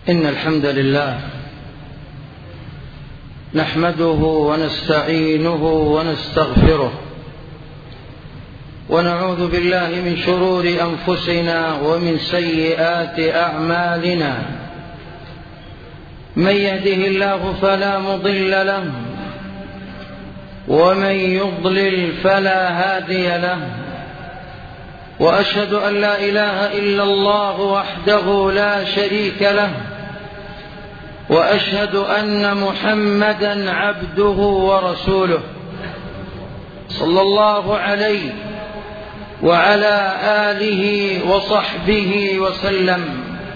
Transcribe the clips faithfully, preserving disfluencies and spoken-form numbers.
إن الحمد لله نحمده ونستعينه ونستغفره ونعوذ بالله من شرور أنفسنا ومن سيئات أعمالنا. من يهده الله فلا مضل له ومن يضلل فلا هادي له، وأشهد أن لا إله إلا الله وحده لا شريك له، وأشهد أن محمدا عبده ورسوله صلى الله عليه وعلى آله وصحبه وسلم.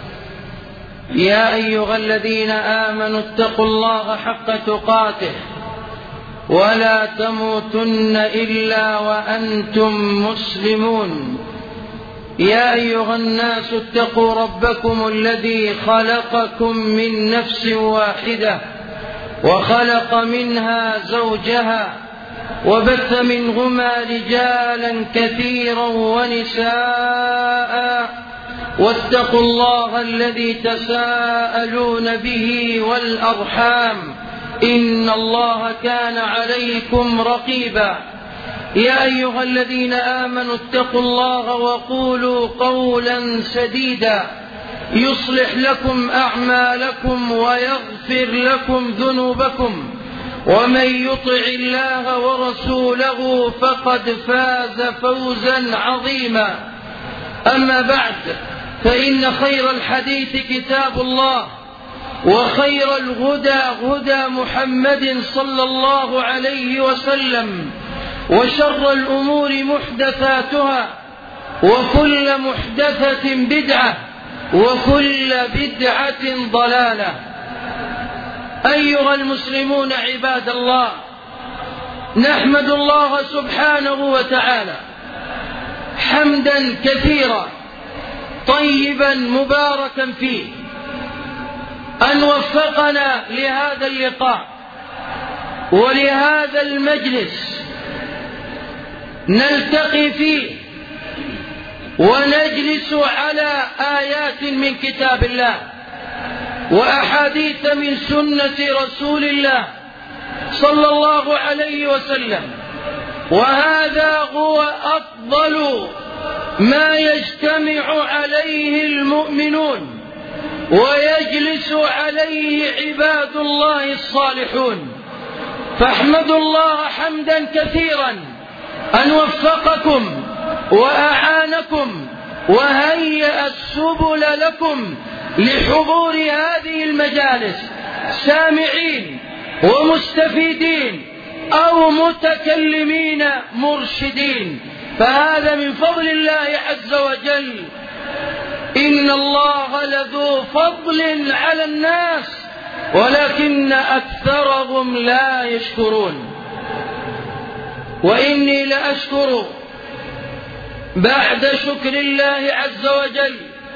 يا أيها الذين آمنوا اتقوا الله حق تقاته ولا تموتن إلا وأنتم مسلمون. يا أيها الناس اتقوا ربكم الذي خلقكم من نفس واحدة وخلق منها زوجها وبث منهما رجالا كثيرا ونساء، واتقوا الله الذي تساءلون به والأرحام إن الله كان عليكم رقيبا. يا أيها الذين آمنوا اتقوا الله وقولوا قولا سديدا يصلح لكم أعمالكم ويغفر لكم ذنوبكم، ومن يطع الله ورسوله فقد فاز فوزا عظيما. أما بعد، فإن خير الحديث كتاب الله، وخير الهدى هدى محمد صلى الله عليه وسلم، وشر الأمور محدثاتها، وكل محدثة بدعة، وكل بدعة ضلالة. أيها المسلمون عباد الله، نحمد الله سبحانه وتعالى حمدا كثيرا طيبا مباركا فيه أن وفقنا لهذا اللقاء ولهذا المجلس نلتقي فيه ونجلس على آيات من كتاب الله وأحاديث من سنة رسول الله صلى الله عليه وسلم، وهذا هو أفضل ما يجتمع عليه المؤمنون ويجلس عليه عباد الله الصالحون. فاحمدوا الله حمدا كثيرا أن وفقكم وأعانكم وهيأ السبل لكم لحضور هذه المجالس سامعين ومستفيدين أو متكلمين مرشدين، فهذا من فضل الله عز وجل. إن الله لذو فضل على الناس ولكن أكثرهم لا يشكرون. وإني لأشكر بعد شكر الله عز وجل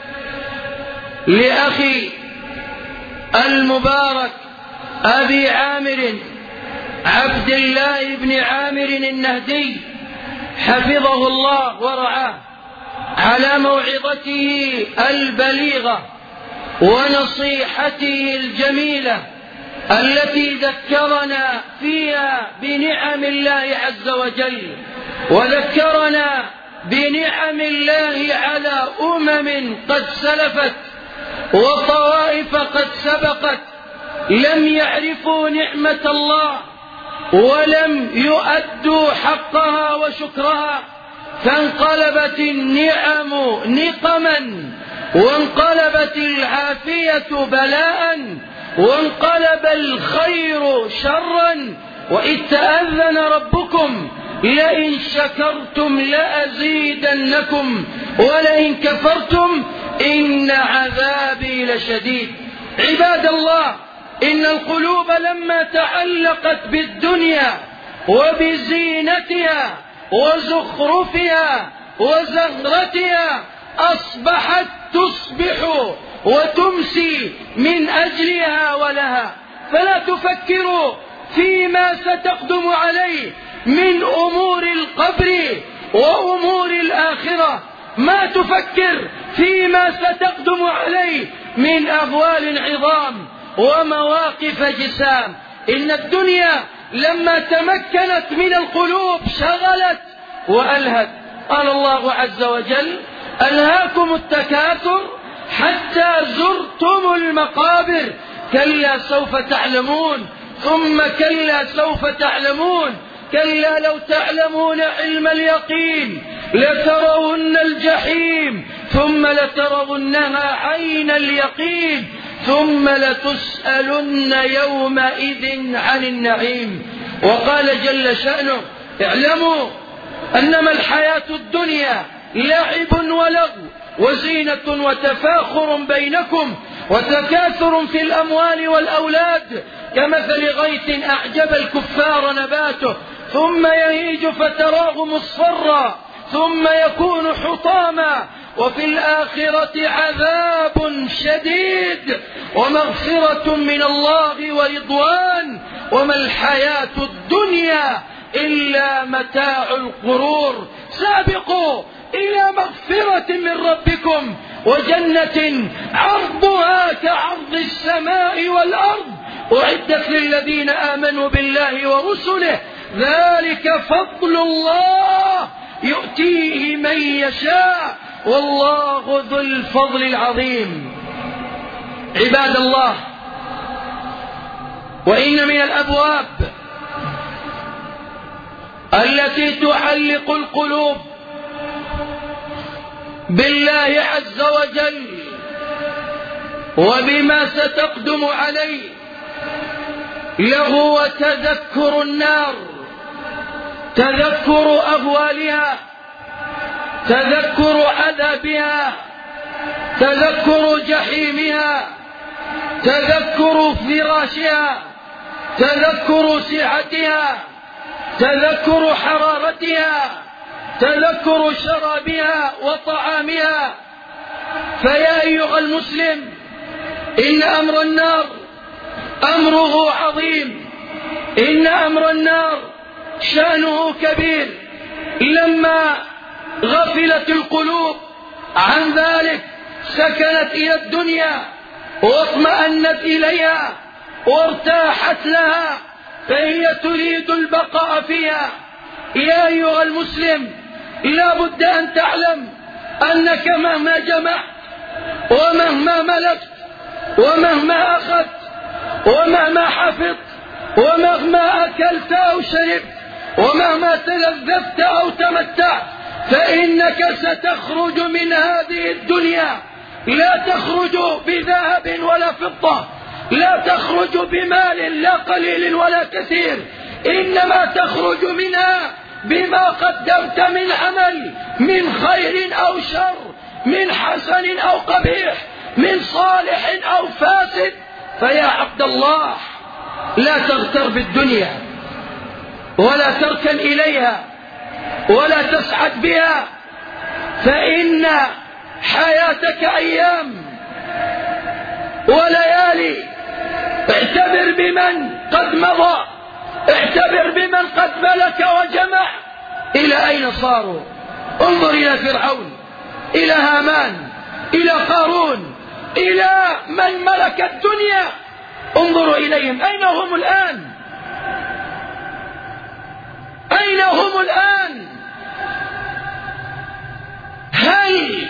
لأخي المبارك أبي عامر عبد الله بن عامر النهدي حفظه الله ورعاه على موعظته البليغة ونصيحته الجميلة التي ذكرنا فيها بنعم الله عز وجل، وذكرنا بنعم الله على أمم قد سلفت وطوائف قد سبقت لم يعرفوا نعمة الله ولم يؤدوا حقها وشكرها، فانقلبت النعم نقما وانقلبت العافية بلاء وانقلب الخير شرا. وإذ تأذن ربكم لئن شكرتم لأزيدنكم ولئن كفرتم إن عذابي لشديد. عباد الله، إن القلوب لما تعلقت بالدنيا وبزينتها وزخرفها وزهرتها أصبحت تصبح وتمسي من أجلها ولها، فلا تفكروا فيما ستقدم عليه من أمور القبر وأمور الآخرة، ما تفكر فيما ستقدم عليه من أهوال عظام ومواقف جسام. إن الدنيا لما تمكنت من القلوب شغلت وألهت. قال الله عز وجل: ألهاكم التكاثر حتى زرتم المقابر، كلا سوف تعلمون ثم كلا سوف تعلمون، كلا لو تعلمون علم اليقين لترون الجحيم ثم لترونها عين اليقين ثم لتسألن يومئذ عن النعيم. وقال جل شأنه: اعلموا أنما الحياة الدنيا لعب ولغو وزينة وتفاخر بينكم وتكاثر في الأموال والأولاد كمثل غيث أعجب الكفار نباته ثم يهيج فتراه مصفرا ثم يكون حطاما وفي الآخرة عذاب شديد ومغفرة من الله ورضوان وما الحياة الدنيا إلا متاع الغرور. سابقوا إلى مغفرة من ربكم وجنة عرضها كعرض السماء والأرض أعدت للذين آمنوا بالله ورسله ذلك فضل الله يؤتيه من يشاء والله ذو الفضل العظيم. عباد الله، وإن من الأبواب التي تعلق القلوب بالله عز وجل وبما ستقدم عليه لهو تذكر النار، تذكر أهوالها، تذكر عذابها، تذكر جحيمها، تذكر فراشها، تذكر سعتها، تذكر حرارتها، تذكر شرابها وطعامها. فيا أيها المسلم، إن أمر النار أمره عظيم، إن أمر النار شأنه كبير. لما غفلت القلوب عن ذلك سكنت إلى الدنيا واطمأنت إليها وارتاحت لها فهي تريد البقاء فيها. يا أيها المسلم، لا بد أن تعلم أنك مهما جمعت ومهما ملكت ومهما أخذت ومهما حفظت ومهما أكلت أو شربت ومهما تلذذت أو تمتعت فإنك ستخرج من هذه الدنيا. لا تخرج بذهب ولا فضة، لا تخرج بمال لا قليل ولا كثير، إنما تخرج منها بما قدمت من عمل، من خير أو شر، من حسن أو قبيح، من صالح أو فاسد. فيا عبد الله، لا تغتر بالدنيا ولا تركن إليها ولا تسعد بها، فإن حياتك أيام وليالي. اعتبر بمن قد مضى، اعتبر بمن قد ملك وجمع. إلى أين صاروا؟ انظر إلى فرعون، إلى هامان، إلى قارون، إلى من ملك الدنيا. انظروا إليهم، أين هم الآن؟ أين هم الآن؟ هل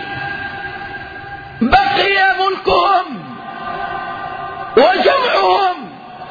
بقي ملكهم وجمعهم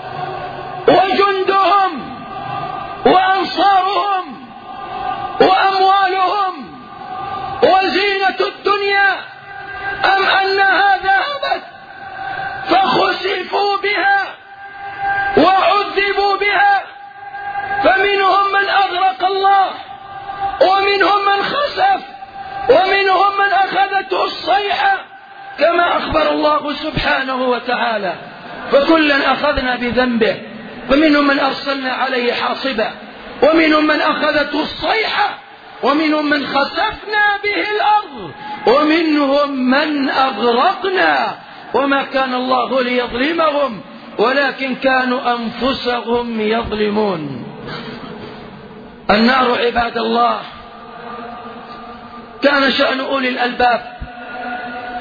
وجندهم وأنصارهم وأموالهم وزينة الدنيا، أم أنها ذهبت فخسفوا بها وعذبوا بها؟ فمنهم من أغرق الله ومنهم من خسف ومنهم من أخذته الصيحة كما أخبر الله سبحانه وتعالى. فكلا أخذنا بذنبه، فمنهم من أرسلنا عليه حاصبا ومنهم من أخذته الصيحة ومنهم من خسفنا به الأرض ومنهم من أغرقنا وما كان الله ليظلمهم ولكن كانوا أنفسهم يظلمون. النار عباد الله كان شأن أولي الألباب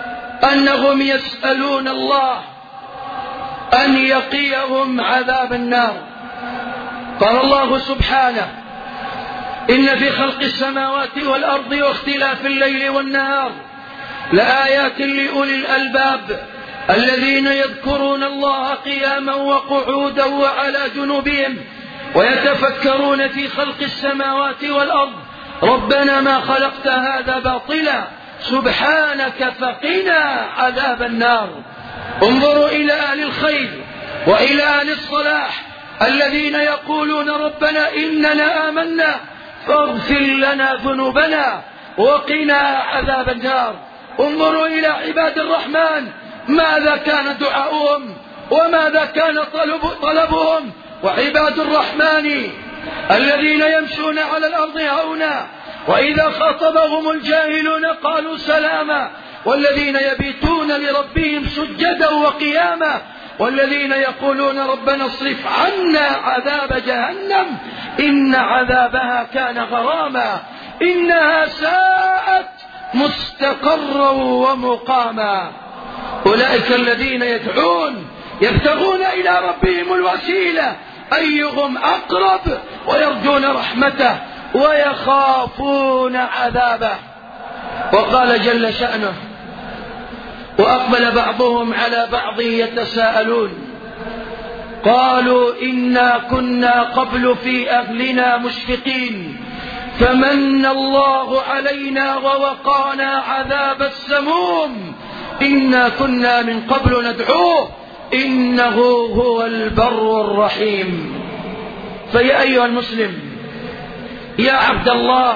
أنهم يسألون الله أن يقيهم عذاب النار. قال الله سبحانه: إن في خلق السماوات والأرض واختلاف الليل والنهار لآيات لأولي الألباب الذين يذكرون الله قياما وقعودا وعلى جنوبهم ويتفكرون في خلق السماوات والأرض ربنا ما خلقت هذا باطلا سبحانك فقنا عذاب النار. انظروا إلى أهل الخير وإلى أهل الصلاح الذين يقولون ربنا إننا آمنا فاغفر لنا ذنوبنا وقنا عذاب النار. انظروا إلى عباد الرحمن ماذا كان دعاؤهم وماذا كان طلب طلبهم. وعباد الرحمن الذين يمشون على الأرض هونا وإذا خاطبهم الجاهلون قالوا سلاما، والذين يبيتون لربهم سجدا وقياما، والذين يقولون ربنا اصرف عنا عذاب جهنم إن عذابها كان غراما إنها ساءت مستقرا ومقاما. أولئك الذين يدعون يبتغون إلى ربهم الوسيلة أيهم أقرب ويرجون رحمته ويخافون عذابه. وقال جل شأنه: وأقبل بعضهم على بعض يتساءلون قالوا إنا كنا قبل في أهلنا مشفقين فمن الله علينا ووقانا عذاب السموم إنا كنا من قبل ندعوه إنه هو البر الرحيم. فيا أيها المسلم يا عبد الله،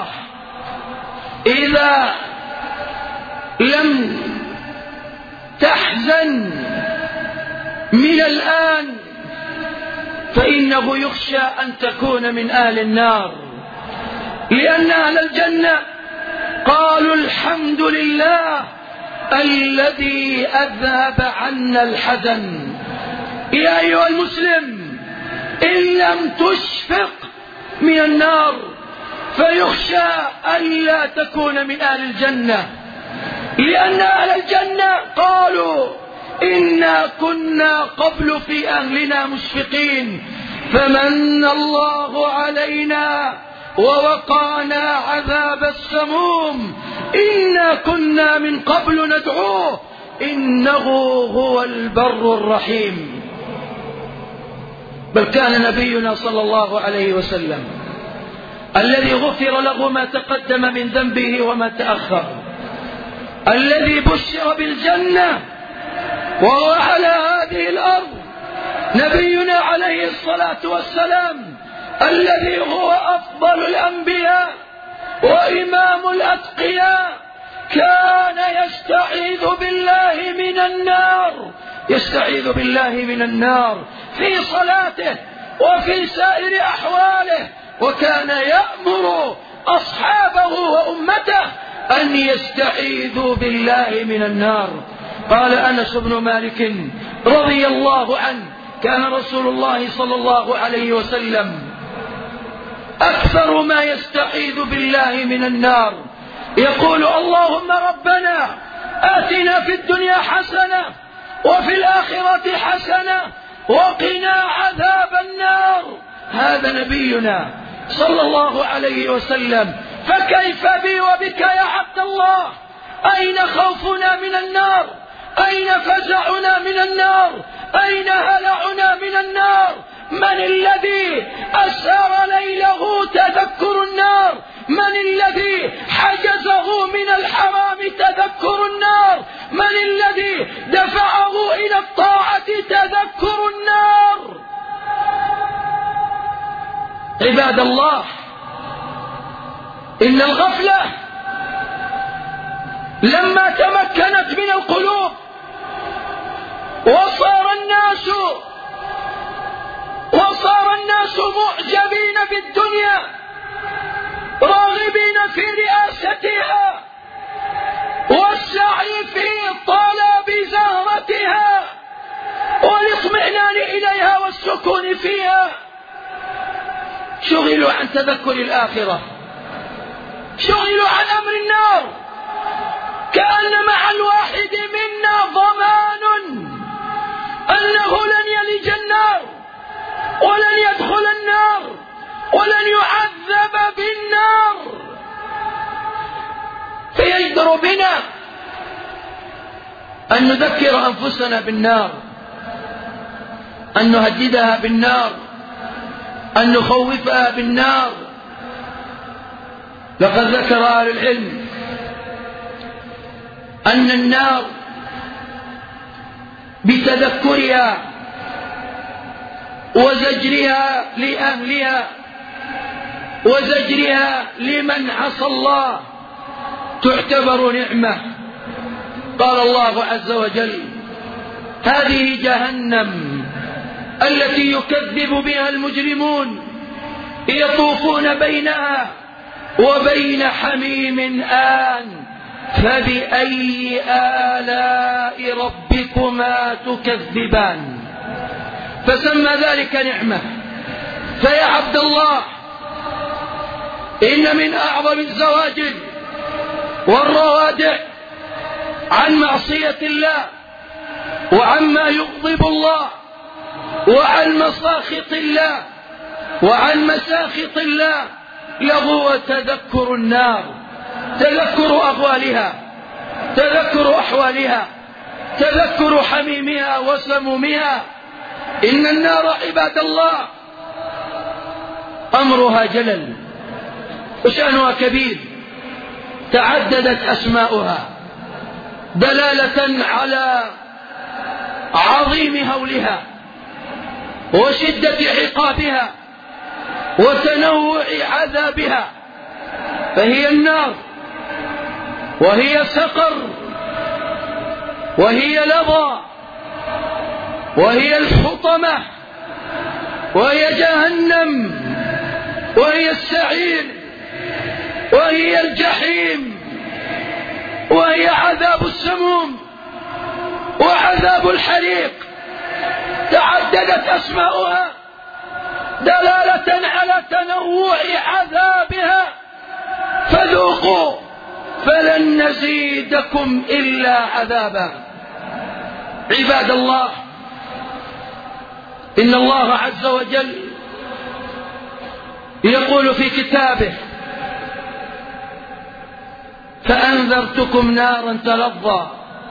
إذا لم تحزن من الآن فإنه يخشى أن تكون من أهل النار، لأن أهل الجنة قالوا الحمد لله الذي أذهب عنا الحزن. يا أيها المسلم إن لم تشفق من النار فيخشى ألا تكون من أهل الجنة، لأن أهل الجنة قالوا إنا كنا قبل في أهلنا مشفقين فمن الله علينا ووقانا عذاب السموم إنا كنا من قبل ندعوه إنه هو البر الرحيم. بل كان نبينا صلى الله عليه وسلم الذي غفر له ما تقدم من ذنبه وما تأخر، الذي بشر بالجنة وهو على هذه الأرض، نبينا عليه الصلاة والسلام الذي هو أفضل الأنبياء وإمام الأتقياء، كان يستعيذ بالله من النار يستعيذ بالله من النار في صلاته وفي سائر أحواله، وكان يأمر أصحابه وأمته أن يستعيذوا بالله من النار. قال أنس بن مالك رضي الله عنه: كان رسول الله صلى الله عليه وسلم أكثر ما يستعيذ بالله من النار، يقول: اللهم ربنا آتنا في الدنيا حسنة وفي الآخرة حسنة وقنا عذاب النار. هذا نبينا صلى الله عليه وسلم. فكيف بي وبك يا عبد الله؟ أين خوفنا من النار؟ أين فزعنا من النار؟ أين هلعنا من النار؟ من الذي أسهر ليله تذكر النار؟ من الذي حجزه من الحرام تذكر النار؟ من الذي دفعه إلى الطاعة تذكر النار؟ عباد الله، إن الغفلة لما تمكنت من القلوب وصار الناس وصار الناس معجبين بالدنيا راغبين في رئاستها والسعي في طلب زهرتها والاطمئنان إليها والسكون فيها، شغلوا عن تذكر الآخرة، شغلوا عن أمر النار، كأن مع الواحد منا أن نذكر أنفسنا بالنار، أن نهددها بالنار، أن نخوفها بالنار. لقد ذكر أهل العلم أن النار بتذكرها وزجرها لأهلها وزجرها لمن عصى الله تعتبر نعمة. قال الله عز وجل: هذه جهنم التي يكذب بها المجرمون يطوفون بينها وبين حميم آن فبأي آلاء ربكما تكذبان. فسمى ذلك نعمة. فيا عبد الله، إن من أعظم الزواجر والروادع عن معصية الله وعما يغضب الله وعن مساخط الله وعن مساخط الله لهو تذكر النار، تذكر أغوالها، تذكر أحوالها، تذكر حميمها وسمومها. إن النار عباد الله أمرها جلل وشأنها كبير، تعددت أسماؤها دلالة على عظيم هولها وشدة عقابها وتنوع عذابها. فهي النار، وهي سقر، وهي لظى، وهي الحطمة، وهي جهنم، وهي السعير، وهي الجحيم، وهي عذاب السموم وعذاب الحريق. تعددت أسماؤها دلالة على تنوع عذابها. فذوقوا فلن نزيدكم إلا عذابا. عباد الله، إن الله عز وجل يقول في كتابه: فأنذرتكم نارا تلظى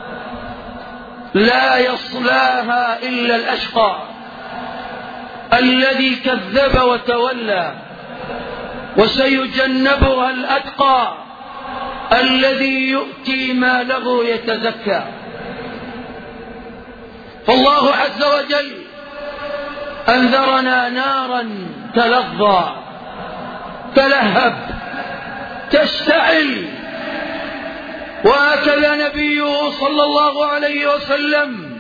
لا يصلاها إلا الأشقى الذي كذب وتولى وسيجنبها الأتقى الذي يؤتي ماله يتزكى. فالله عز وجل أنذرنا نارا تلظى تلهب تشتعل. وهكذا نبيه صلى الله عليه وسلم.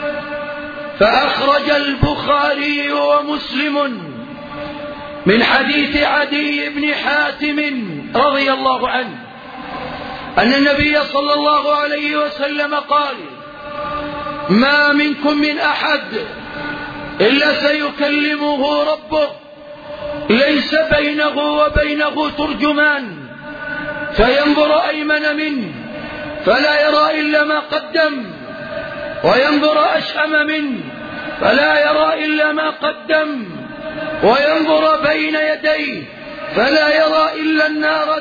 فأخرج البخاري ومسلم من حديث عدي بن حاتم رضي الله عنه أن النبي صلى الله عليه وسلم قال: ما منكم من أحد إلا سيكلمه ربه ليس بينه وبينه ترجمان فينظر أيمن منه فلا يرى إلا ما قدم وينظر أشأم منه فلا يرى إلا ما قدم وينظر بين يديه فلا يرى إلا النار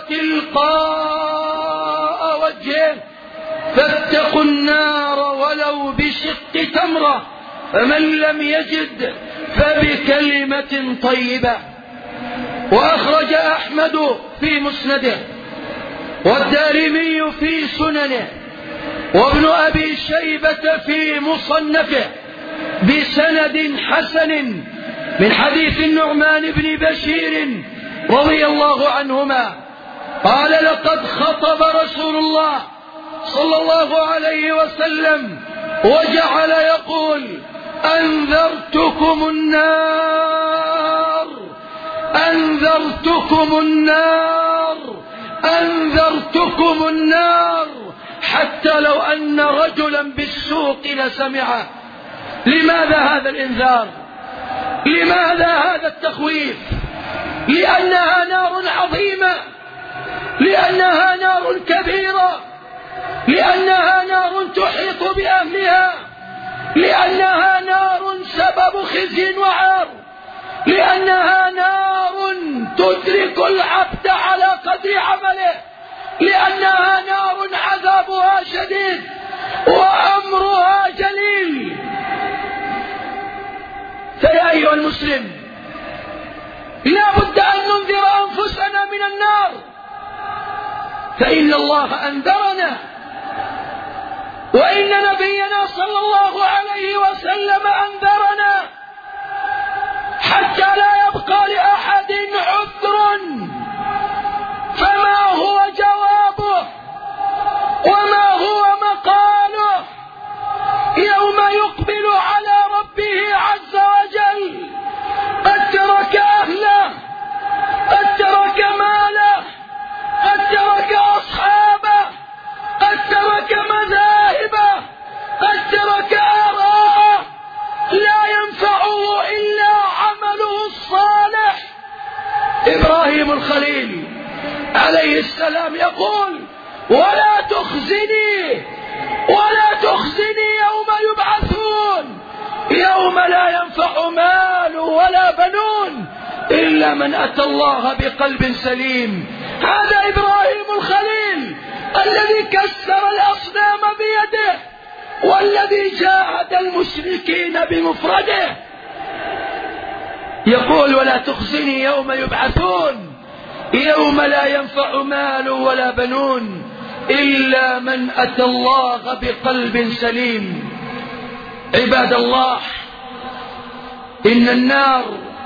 تلقاء وجهه فاتقوا النار ولو بشق تمرة فمن لم يجد فبكلمة طيبة. وأخرج أحمد في مسنده والدارمي في سننه وابن أبي شيبة في مصنفه بسند حسن من حديث النعمان بن بشير رضي الله عنهما قال: لقد خطب رسول الله صلى الله عليه وسلم وجعل يقول: أنذرتكم النار أنذرتكم النار أنذرتكم النار حتى لو أن رجلا بالسوق لسمعه. لماذا هذا الإنذار؟ لماذا هذا التخويف؟ لأنها نار عظيمة، لأنها نار كبيرة، لأنها نار تحيط بأهلها، لأنها نار سبب خزي وعار، لأنها نار تدرك العبد على قدر عمله، لأنها نار عذابها شديد. وأما أيها المسلم، لا بد أن ننذر أنفسنا من النار، فإن الله أنذرنا، وإن نبينا صلى الله عليه وسلم أنذرنا حتى لا يبقى لأحد عذر. فما هو جوابه وما هو مقاله يوم يقبل على ربه عز وجل؟ قد ترك أهله، قد ترك ماله، قد ترك أصحابه، قد ترك مذاهبه، قد ترك آراءه، لا ينفعه إلا عمله الصالح. إبراهيم الخليل عليه السلام يقول: ولا تخزني ولا تخزني يوم يبعثون، يوم لا ينفع مال ولا بنون إلا من أتى الله بقلب سليم. هذا إبراهيم الخليل الذي كسر الأصنام بيده، والذي جاهد المشركين بمفرده، يقول: ولا تخزني يوم يبعثون، يوم لا ينفع مال ولا بنون إلا من أتى الله بقلب سليم. عباد الله، إن النار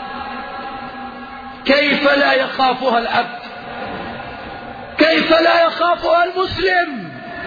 كيف لا يخافها العبد، كيف لا يخافها المسلم،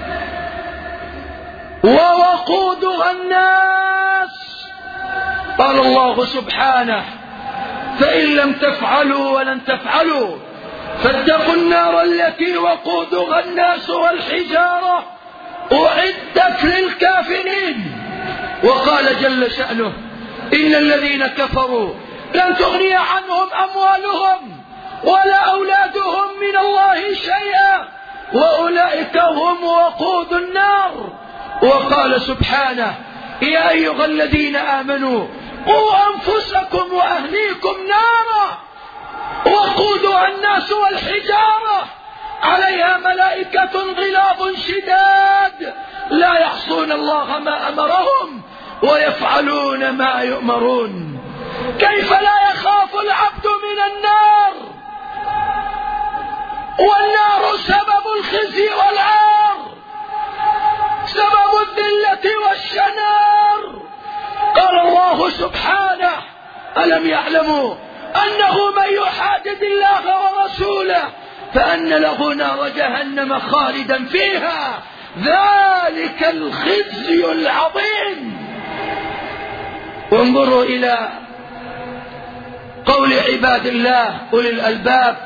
ووقودها الناس. قال الله سبحانه: فإن لم تفعلوا ولن تفعلوا فاتقوا النار التي وقودها الناس والحجارة أعدت للكافرين. وقال جل شأنه: إن الذين كفروا لن تغني عنهم أموالهم ولا أولادهم من الله شيئا وأولئك هم وقود النار. وقال سبحانه: يا أيها الذين آمنوا قوا أنفسكم وأهليكم نارا وقودها الناس والحجارة عليها ملائكة غلاظ شداد لا يعصون الله ما أمرهم ويفعلون ما يؤمرون. كيف لا يخاف العبد من النار؟ والنار سبب الخزي والعار، سبب الذلة والشنار. قال الله سبحانه: ألم يعلموا أنه من يحادد الله ورسوله فأن له نار جهنم خالدا فيها ذلك الخزي العظيم. وانظروا إلى قول عباد الله أولي الألباب: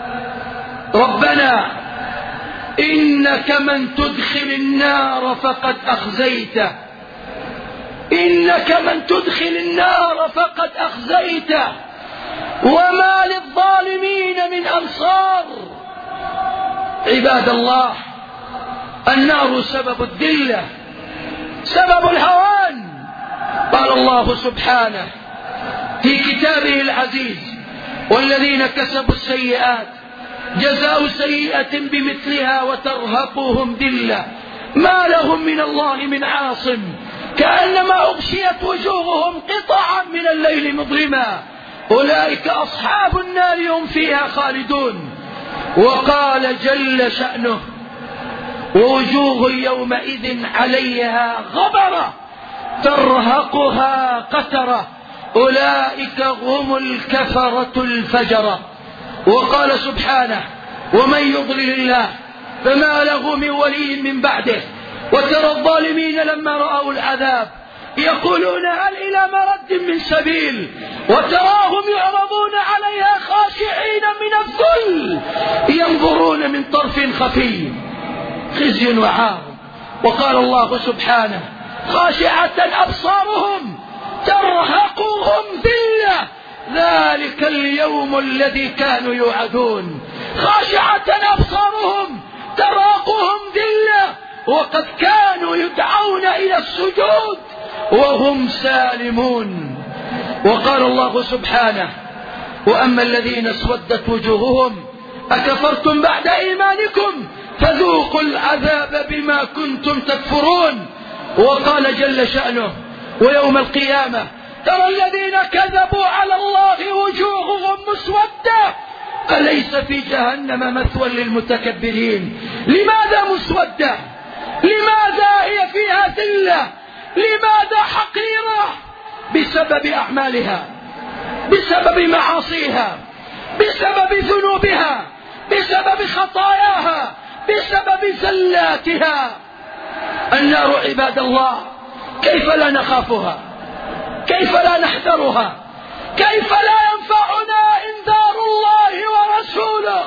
ربنا إنك من تدخل النار فقد أخزيته، إنك من تدخل النار فقد أخزيته وما للظالمين من أنصار. عباد الله، النار سبب الذلة، سبب الهوان. قال الله سبحانه في كتابه العزيز: والذين كسبوا السيئات جزاء سيئة بمثلها وترهقهم ذلة ما لهم من الله من عاصم كأنما أغشيت وجوههم قطعا من الليل مظلما أولئك أصحاب النار هم فيها خالدون. وقال جل شأنه: ووجوه يومئذ عليها غبرة ترهقها قترة أولئك هم الكفرة الفجرة. وقال سبحانه: ومن يضلل الله فما له من ولي من بعده. وترى الظالمين لما رأوا العذاب يقولون هل إلى مرد من سبيل وتراهم يعرضون عليها خاشعين من الذل ينظرون من طرف خفي خزي وعار. وقال الله سبحانه: خاشعة أبصارهم ترهقهم ذلة ذلك اليوم الذي كانوا يوعدون. خاشعة أبصارهم ترهقهم ذلة وقد كانوا يدعون إلى السجود وهم سالمون. وقال الله سبحانه: وأما الذين اسودت وجوههم أكفرتم بعد إيمانكم فذوقوا العذاب بما كنتم تكفرون. وقال جل شأنه: ويوم القيامة ترى الذين كذبوا على الله وجوههم مسودة أليس في جهنم مثوى للمتكبرين. لماذا مسودة؟ لماذا هي فيها ذلة؟ لماذا حقيرة؟ بسبب أعمالها، بسبب معاصيها، بسبب ذنوبها، بسبب خطاياها، بسبب زلاتها. النار عباد الله كيف لا نخافها؟ كيف لا نحذرها؟ كيف لا ينفعنا إنذار الله ورسوله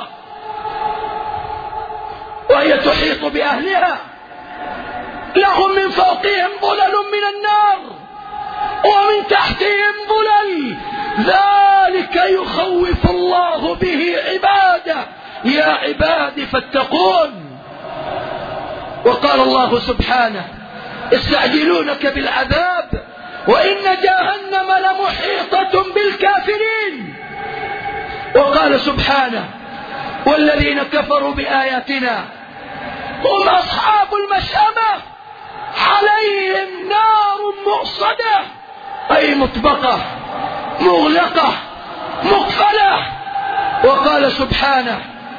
وهي تحيط بأهلها؟ لهم من فوقهم ظلل من النار ومن تحتهم ظلل، ذلك يخوف الله به عباده. يا عبادي فاتقون. وقال الله سبحانه يستعجلونك بالعذاب وإن جهنم لمحيطة بالكافرين. وقال سبحانه والذين كفروا بآياتنا هم أصحاب المشأمة عليهم نار مؤصدة، أي مطبقة مغلقة مقفلة. وقال سبحانه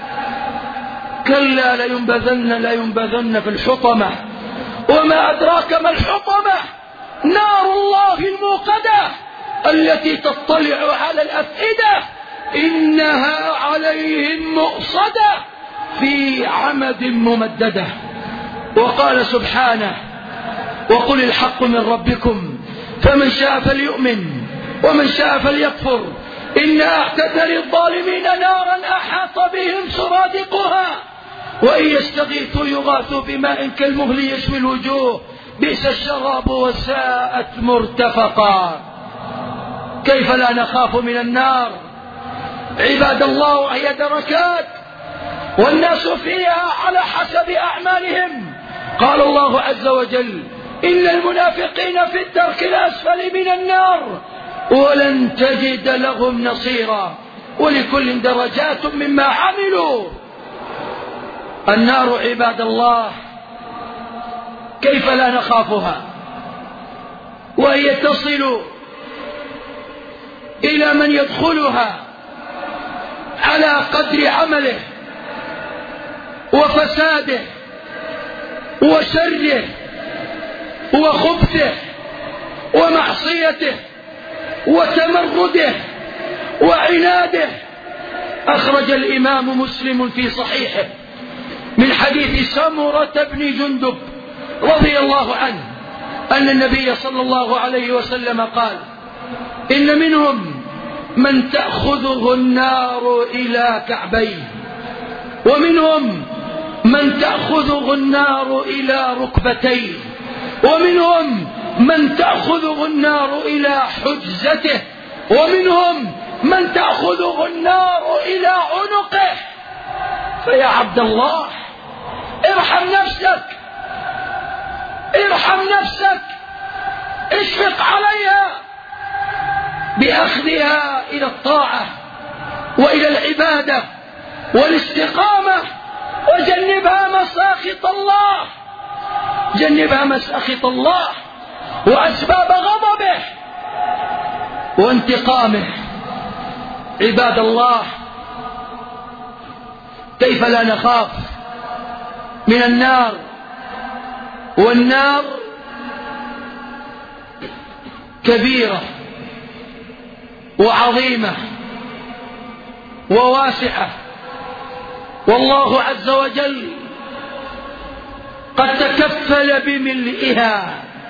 كلا لينبذن لينبذن في الحطمة وما أدراك ما الحطمة نار الله الموقدة التي تطلع على الأفئدة إنها عليهم مؤصدة في عمد ممددة. وقال سبحانه وقل الحق من ربكم فمن شاء فليؤمن ومن شاء فليكفر إنا أعتدنا للظالمين نارا أحاط بهم سرادقها وإن يستغيثوا يغاثوا بماء كالمهل يشوي الوجوه بئس الشراب وساءت مرتفقا. كيف لا نخاف من النار عباد الله؟ وهي دركات والناس فيها على حسب أعمالهم. قال الله عز وجل إن المنافقين في الدرك الأسفل من النار ولن تجد لهم نصيرا ولكل درجات مما عملوا. النار عباد الله كيف لا نخافها وهي تصل إلى من يدخلها على قدر عمله وفساده وشره وخبثه ومعصيته وتمرده وعناده. أخرج الإمام مسلم في صحيحه من حديث سمرة بن جندب رضي الله عنه أن النبي صلى الله عليه وسلم قال إن منهم من تأخذه النار إلى كعبيه ومنهم من تأخذه النار إلى ركبتيه ومنهم من تأخذه النار إلى حجزته ومنهم من تأخذه النار إلى عنقه. فيا عبد الله ارحم نفسك، ارحم نفسك، اشفق عليها بأخذها إلى الطاعة وإلى العبادة والاستقامة وجنبها مساخط الله، جنبها مساخط الله وأسباب غضبه وانتقامه. عباد الله كيف لا نخاف من النار؟ والنار كبيرة وعظيمة وواسعة، والله عز وجل قد تكفل بملئها.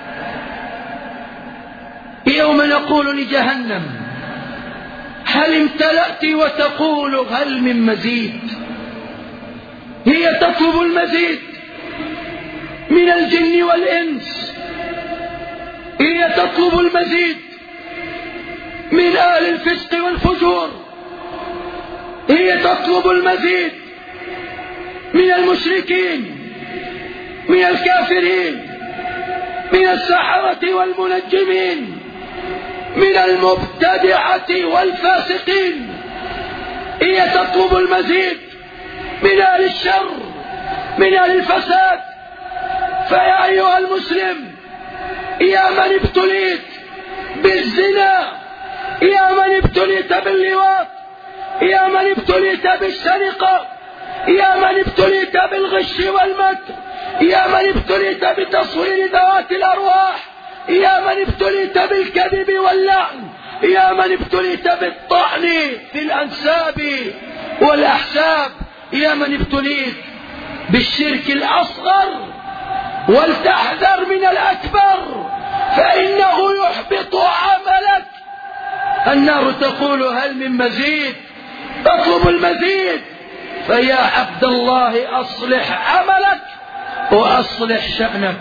يوم نقول لجهنم هل امتلأت وتقول هل من مزيد؟ هي تطلب المزيد من الجن والإنس، هي تطلب المزيد من أهل الفسق والفجور، هي تطلب المزيد من المشركين، من الكافرين، من السحرة والمنجمين، من المبتدعة والفاسقين. هي تطلب المزيد من أهل الشر، من أهل الفساد. فيا أيها المسلم يا من ابتليت بالزنا، يا من ابتليت باللواط، يا من ابتليت بالسرقة، يا من ابتليت بالغش والمكر، يا من ابتليت بتصوير ذوات الأرواح، يا من ابتليت بالكذب واللعن، يا من ابتليت بالطعن في الأنساب والأحساب، يا من ابتليت بالشرك الأصغر، ولتحذر من الأكبر فإنه يحبط عملك. النار تقول هل من مزيد؟ اطلب المزيد. فيا عبد الله أصلح عملك وأصلح شأنك.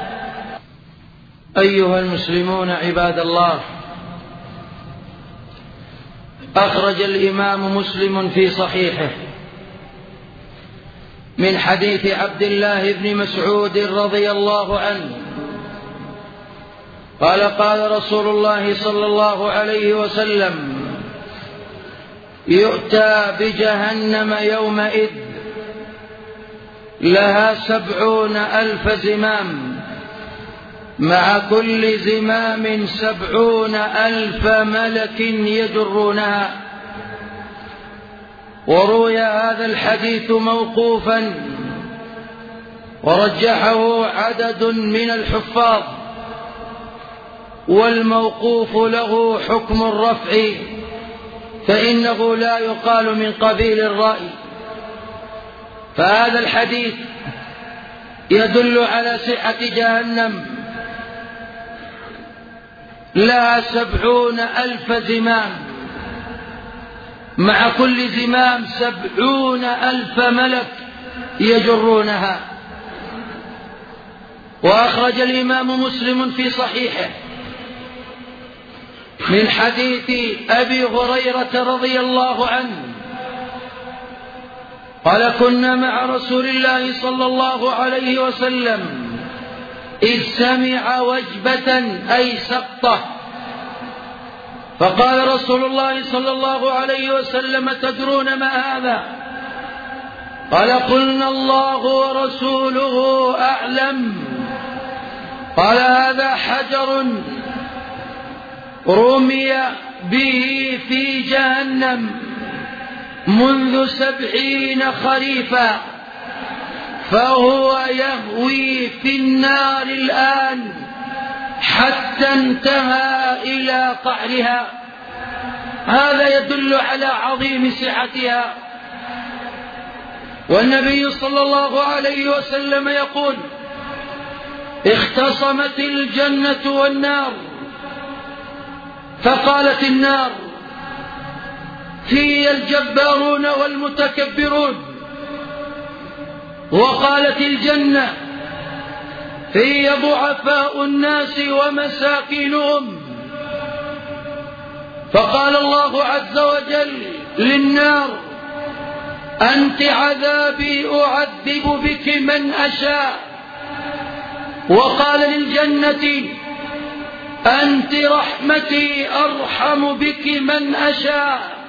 أيها المسلمون عباد الله، أخرج الإمام مسلم في صحيحه من حديث عبد الله بن مسعود رضي الله عنه قال قال رسول الله صلى الله عليه وسلم: يؤتى بجهنم يومئذ لها سبعون ألف زمام، مع كل زمام سبعون ألف ملك يجرونها. وروي هذا الحديث موقوفا ورجحه عدد من الحفاظ، والموقوف له حكم الرفع، فإنه لا يقال من قبيل الرأي. فهذا الحديث يدل على صحة جهنم، لها سبعون ألف زمام، مع كل زمام سبعون ألف ملك يجرونها. وأخرج الإمام مسلم في صحيحه من حديث أبي هريرة رضي الله عنه قال: كنا مع رسول الله صلى الله عليه وسلم إذ سمع وجبة أي سقطة، فقال رسول الله صلى الله عليه وسلم: تدرون ما هذا؟ قال: قلنا الله ورسوله أعلم. قال: هذا حجر رمي به في جهنم منذ سبعين خريفا، فهو يهوي في النار الآن حتى انتهى إلى قعرها. هذا يدل على عظيم سعتها. والنبي صلى الله عليه وسلم يقول: اختصمت الجنة والنار، فقالت النار: في الجبارون والمتكبرون. وقالت الجنة: في ضعفاء الناس ومساكينهم. فقال الله عز وجل للنار: أنت عذابي أعذب بك من أشاء. وقال للجنة: أنت رحمتي أرحم بك من أشاء،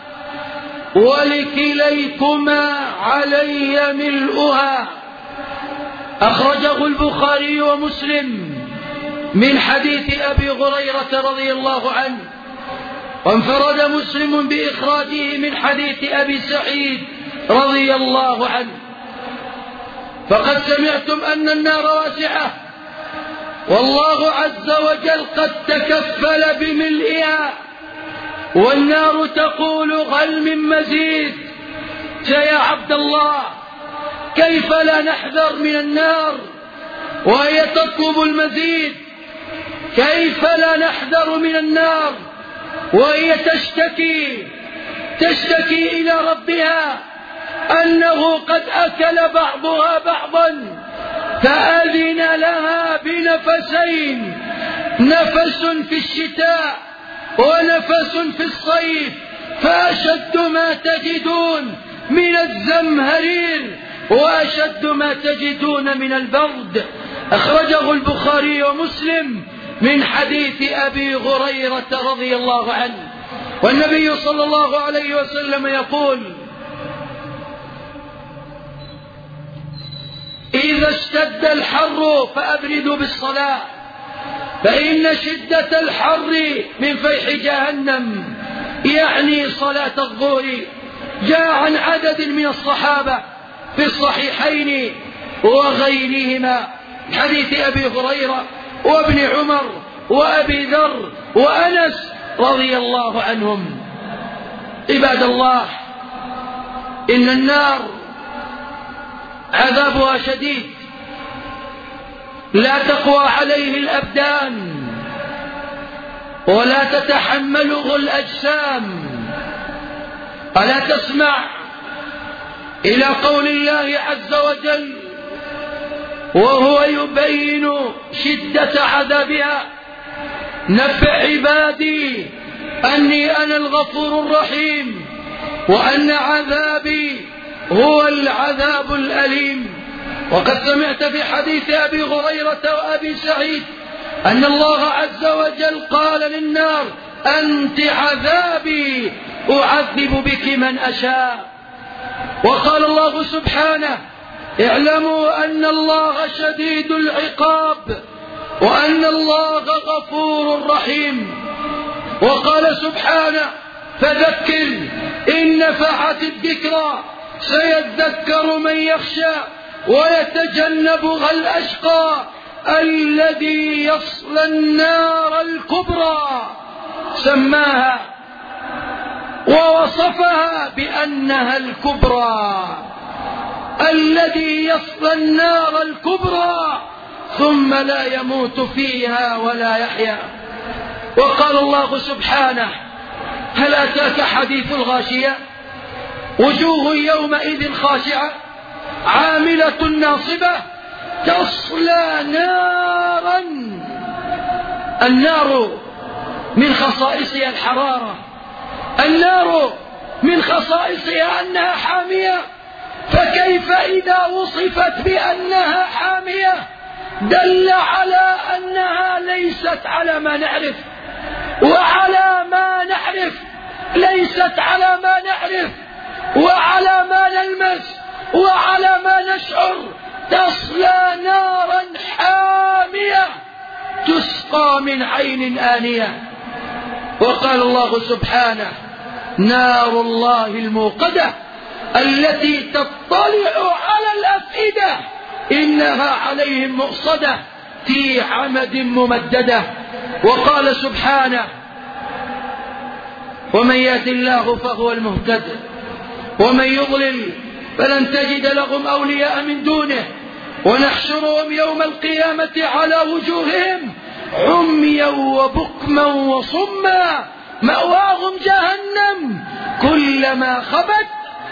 ولكليكما علي ملؤها. أخرجه البخاري ومسلم من حديث أبي هريرة رضي الله عنه، وانفرد مسلم بإخراجه من حديث أبي سعيد رضي الله عنه. فقد سمعتم أن النار واسعة، والله عز وجل قد تكفل بملئها، والنار تقول: هل من مزيد؟ فيا عبد الله، كيف لا نحذر من النار وهي تطلب المزيد؟ كيف لا نحذر من النار وهي تشتكي تشتكي إلى ربها أنه قد أكل بعضها بعضا، فأذن لها بنفسين: نفس في الشتاء ونفس في الصيف، فأشد ما تجدون من الزمهرير وأشد ما تجدون من البرد. أخرجه البخاري ومسلم من حديث أبي هريرة رضي الله عنه. والنبي صلى الله عليه وسلم يقول: إذا اشتد الحر فأبردوا بالصلاة، فإن شدة الحر من فيح جهنم، يعني صلاة الظهر. جاء عن عدد من الصحابة في الصحيحين وغيرهما حديث أبي هريرة وابن عمر وأبي ذر وأنس رضي الله عنهم. عباد الله، إن النار عذابها شديد لا تقوى عليه الأبدان ولا تتحمله الأجسام. ألا تسمع إلى قول الله عز وجل وهو يبين شدة عذابها: نبئ عبادي أني أنا الغفور الرحيم وأن عذابي هو العذاب الأليم. وقد سمعت في حديث أبي هريرة وأبي سعيد أن الله عز وجل قال للنار: أنت عذابي أعذب بك من أشاء. وقال الله سبحانه: اعلموا أن الله شديد العقاب وأن الله غفور رحيم. وقال سبحانه: فذكر إن نفعت الذكرى سيذكر من يخشى ويتجنبها الأشقى الذي يصلى النار الكبرى. سماها ووصفها بأنها الكبرى، الذي يصلى النار الكبرى ثم لا يموت فيها ولا يحيا. وقال الله سبحانه: هل أتاك حديث الغاشية وجوه يومئذ خاشعة عاملة ناصبة تصلى نارا. النار من خصائصها الحرارة، النار من خصائصها أنها حامية، فكيف إذا وصفت بأنها حامية دل على أنها ليست على ما نعرف، وعلى ما نعرف ليست على ما نعرف، وعلى ما نلمس وعلى ما نشعر. تصلى نارا حامية تسقى من عين آنية. وقال الله سبحانه: نار الله الموقدة التي تطلع على الأفئدة إنها عليهم مؤصدة في عمد ممددة. وقال سبحانه: ومن يهد الله فهو المهتد ومن يضلل فلن تجد لهم أولياء من دونه ونحشرهم يوم القيامة على وجوههم عميا وبكما وصما مأواهم جهنم كلما خبت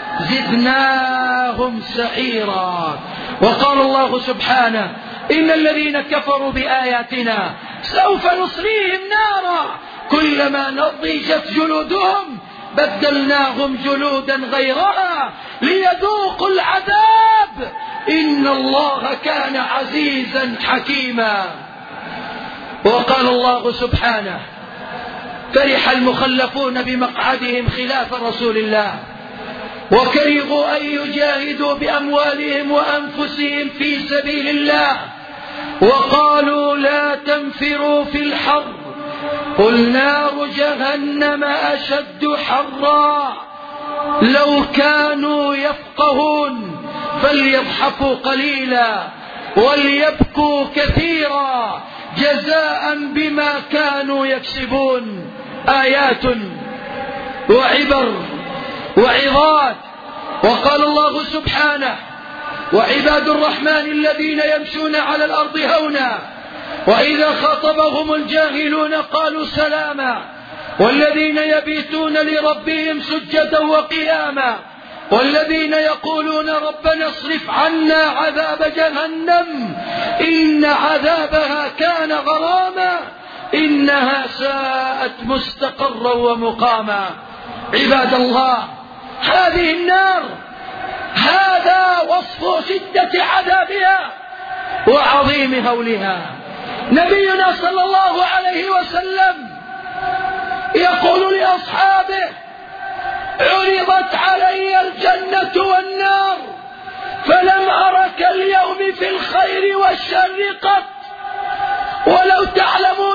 زدناهم سعيرا. وقال الله سبحانه: إن الذين كفروا بآياتنا سوف نصليهم نارا كلما نضجت جلودهم بدلناهم جلودا غيرها ليذوقوا العذاب إن الله كان عزيزا حكيما. وقال الله سبحانه: فرح المخلفون بمقعدهم خلاف رسول الله وكرهوا أن يجاهدوا بأموالهم وأنفسهم في سبيل الله وقالوا لا تنفروا في الحر قل نار جهنم أشد حرا لو كانوا يفقهون فليضحكوا قليلا وليبكوا كثيرا جزاء بما كانوا يكسبون. آيات وعبر وعظات. وقال الله سبحانه: وعباد الرحمن الذين يمشون على الأرض هونا وإذا خاطبهم الجاهلون قالوا سلاما والذين يبيتون لربهم سجدا وقياما والذين يقولون ربنا اصرف عنا عذاب جهنم إن عذابها كان غراما إنها ساءت مستقرا ومقاما. عباد الله، هذه النار هذا وصف شدة عذابها وعظيم هولها. نبينا صلى الله عليه وسلم يقول لأصحابه: عرضت علي الجنة والنار فلم أرك اليوم في الخير والشر قط ولو تعلمون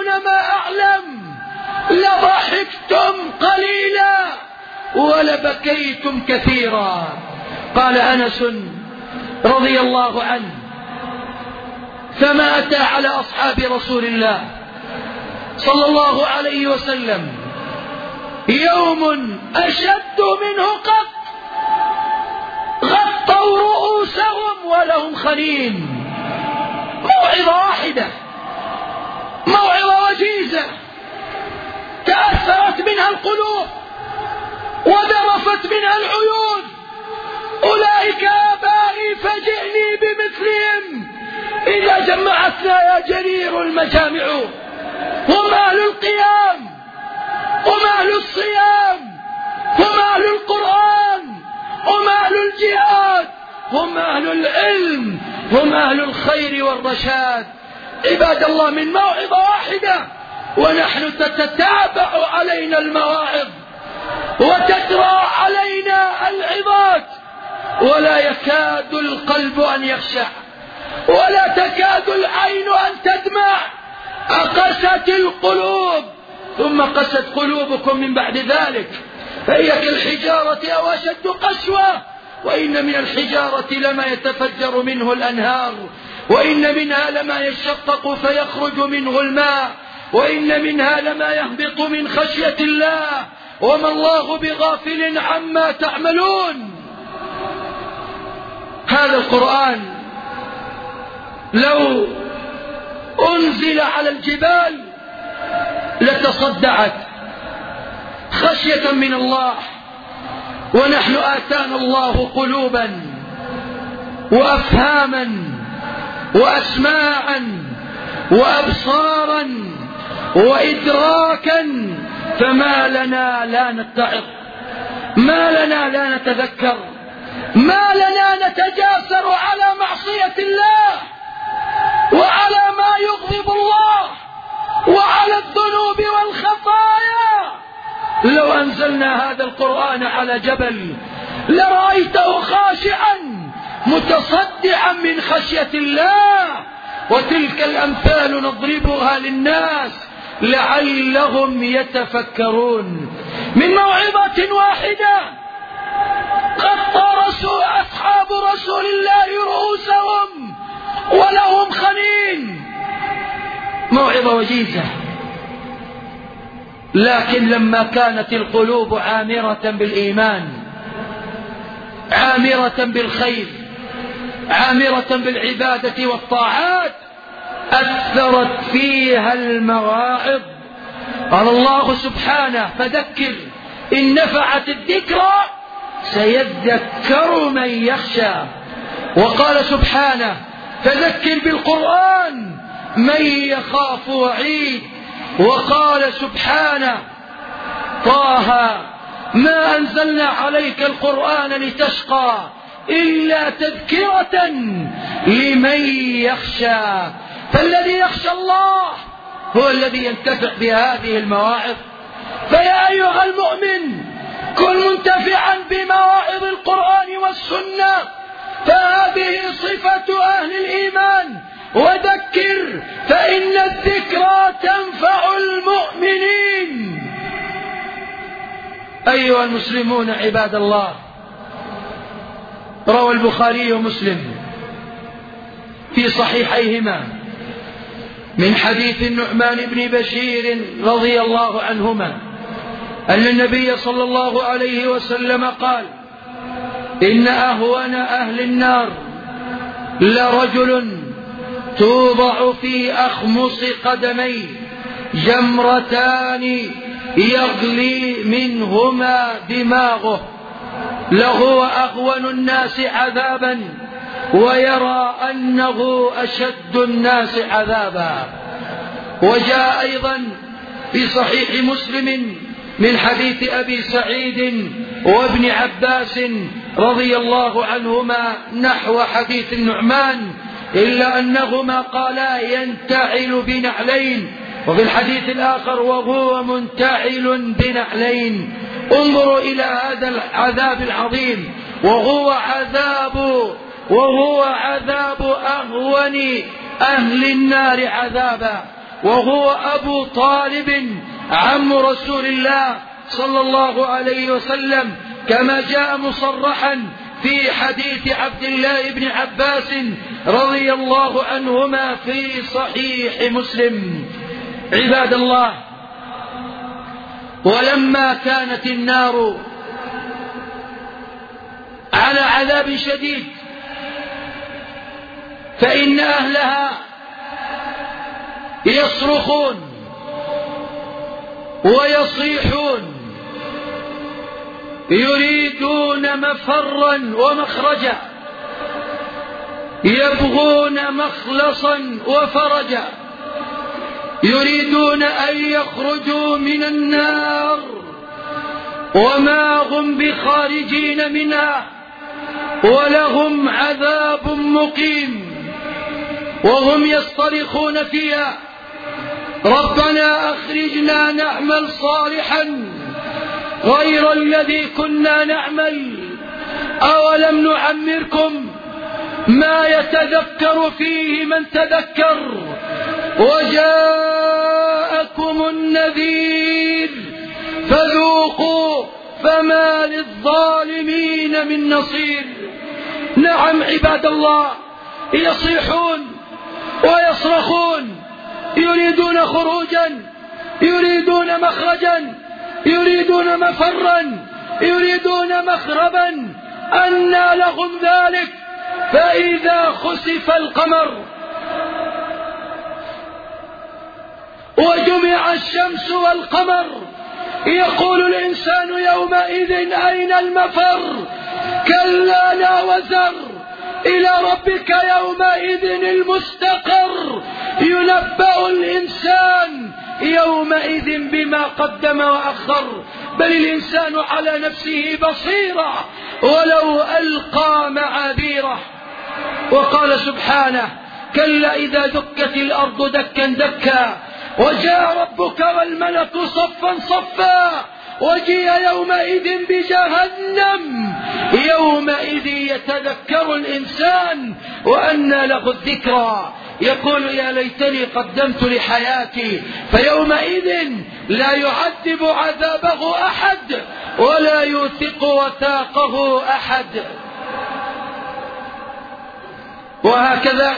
ولبكيتم كثيرا. قال أنس رضي الله عنه: فما أتى على أصحاب رسول الله صلى الله عليه وسلم يوم أشد منه قط، غطوا رؤوسهم ولهم خنين. موعظة واحدة، موعظة وجيزة تأثرت منها القلوب وذرفت منها العيون. أولئك آبائي فجئني بمثلهم إذا جمعتنا يا جرير المجامع. هم أهل القيام، هم أهل الصيام، هم أهل القرآن، هم أهل الجهاد، هم أهل العلم، هم أهل الخير والرشاد. عباد الله، من موعظة واحدة ونحن تتتابع علينا المواعظ وتترى علينا العظات، ولا يكاد القلب أن يخشع ولا تكاد العين أن تدمع. أقست القلوب ثم قست قلوبكم من بعد ذلك، فهي كالحجارة أو أشد قسوة. وإن من الحجارة لما يتفجر منه الأنهار، وإن منها لما يشقق فيخرج منه الماء، وإن منها لما يهبط من خشية الله، وما الله بغافل عما تعملون. هذا القرآن لو أنزل على الجبال لتصدعت خشية من الله، ونحن آتانا الله قلوبا وأفهاما وأسماعا وأبصارا وإدراكا، فما لنا لا نتعظ، ما لنا لا نتذكر، ما لنا نتجاسر على معصية الله وعلى ما يغضب الله وعلى الذنوب والخطايا. لو أنزلنا هذا القرآن على جبل لرأيته خاشعا متصدعا من خشية الله. وتلك الأمثال نضربها للناس لعلهم يتفكرون. من موعظة واحدة غطى رسول أصحاب رسول الله رؤوسهم ولهم خنين. موعظة وجيزة، لكن لما كانت القلوب عامرة بالإيمان، عامرة بالخير، عامرة بالعبادة والطاعات، أثرت فيها المواعظ. قال الله سبحانه: فذكر إن نفعت الذكرى سيذكر من يخشى. وقال سبحانه: فذكر بالقرآن من يخاف وعيد. وقال سبحانه: طه ما أنزلنا عليك القرآن لتشقى إلا تذكرة لمن يخشى. فالذي يخشى الله هو الذي ينتفع بهذه المواعظ. فيا أيها المؤمن، كن منتفعا بمواعظ القرآن والسنة، فهذه صفة أهل الإيمان. وذكر فإن الذكرى تنفع المؤمنين. أيها المسلمون عباد الله، روى البخاري ومسلم في صحيحيهما من حديث النعمان بن بشير رضي الله عنهما أن النبي صلى الله عليه وسلم قال: إن أهون أهل النار لرجل توضع في أخمص قدميه جمرتان يغلي منهما دماغه، لهو أهون الناس عذابا ويرى أنه أشد الناس عذابا. وجاء أيضا في صحيح مسلم من حديث أبي سعيد وابن عباس رضي الله عنهما نحو حديث النعمان، إلا أنهما قالا ينتعل بنعلين، وفي الحديث الآخر وهو منتعل بنعلين. انظروا إلى هذا العذاب العظيم، وهو عذاب وهو عذاب أهون أهل النار عذابا، وهو أبو طالب عم رسول الله صلى الله عليه وسلم كما جاء مصرحا في حديث عبد الله بن عباس رضي الله عنهما في صحيح مسلم. عباد الله، ولما كانت النار على عذاب شديد فإن أهلها يصرخون ويصيحون يريدون مفرا ومخرجا، يبغون مخلصا وفرجا، يريدون أن يخرجوا من النار وما هم بخارجين منها ولهم عذاب مقيم، وهم يصطرخون فيها: ربنا أخرجنا نعمل صالحا غير الذي كنا نعمل، أولم نعمركم ما يتذكر فيه من تذكر وجاءكم النذير فذوقوا فما للظالمين من نصير. نعم عباد الله، يصيحون ويصرخون، يريدون خروجا، يريدون مخرجا، يريدون مفرا، يريدون مخربا، أنى لهم ذلك؟ فإذا خسف القمر وجمع الشمس والقمر يقول الإنسان يومئذ أين المفر؟ كلا لا وزر، إلى ربك يومئذ المستقر. ينبأ الإنسان يومئذ بما قدم وأخر، بل الإنسان على نفسه بصيرة ولو ألقى معاذيره. وقال سبحانه: كلا إذا دكت الأرض دكا دكا وجاء ربك والملك صفا صفا وجيء يومئذ بجهنم، يومئذ يتذكر الإنسان وأنى له الذكرى، يقول يا ليتني قدمت لحياتي، فيومئذ لا يعذب عذابه أحد ولا يوثق وثاقه أحد. وهكذا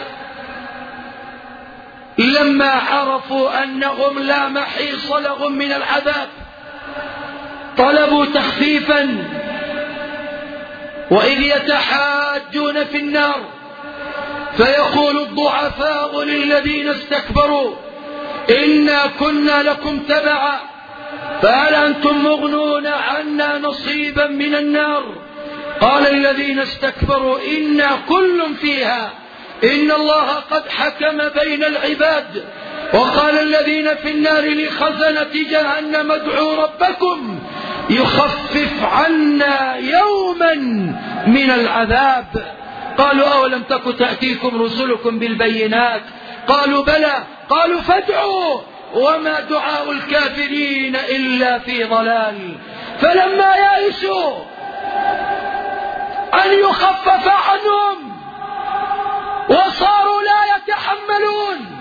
لما عرفوا أنهم لا محيص لهم من العذاب طلبوا تخفيفا، وإذ يتحاجون في النار فيقول الضعفاء للذين استكبروا إنا كنا لكم تبعا فهل أنتم مغنون عنا نصيبا من النار؟ قال الذين استكبروا إنا كل فيها إن الله قد حكم بين العباد. وقال الذين في النار لخزنة جهنم ادعوا ربكم يخفف عنا يوما من العذاب. قالوا أولم تك تأتيكم رسلكم بالبينات؟ قالوا بلى. قالوا فادعوا وما دعاء الكافرين إلا في ضلال. فلما يئسوا أن يخفف عنهم وصاروا لا يتحملون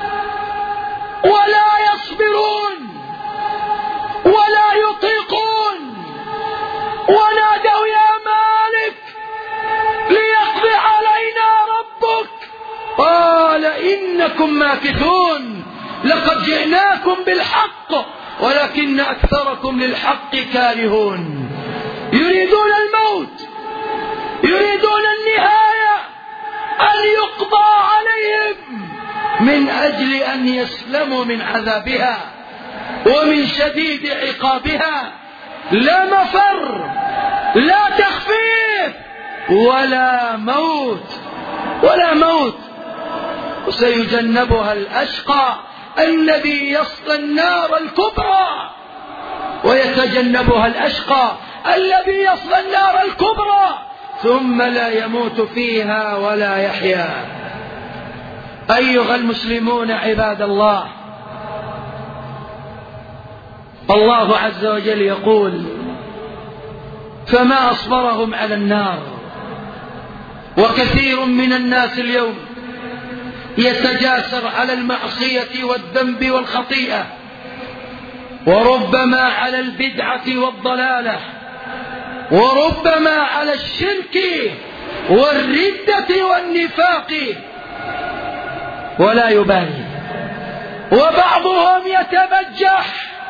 ولا يصبرون ولا يطيقون ونادوا يا مالك ليقضي علينا ربك، قال إنكم ماكثون لقد جئناكم بالحق ولكن أكثركم للحق كارهون. يريدون الموت، يريدون النهاية، أن يقضى عليهم من أجل أن يسلموا من عذابها ومن شديد عقابها. لا مفر، لا تخفيف، ولا موت، ولا موت. وسيجنبها الأشقى الذي يصلى النار الكبرى، ويتجنبها الأشقى الذي يصلى النار الكبرى ثم لا يموت فيها ولا يحيا. أيها المسلمون عباد الله، الله عز وجل يقول فما أصبرهم على النار. وكثير من الناس اليوم يتجاسر على المعصية والذنب والخطيئة وربما على البدعة والضلالة، وربما على الشرك والردة والنفاق، ولا يبالي. وبعضهم يتبجح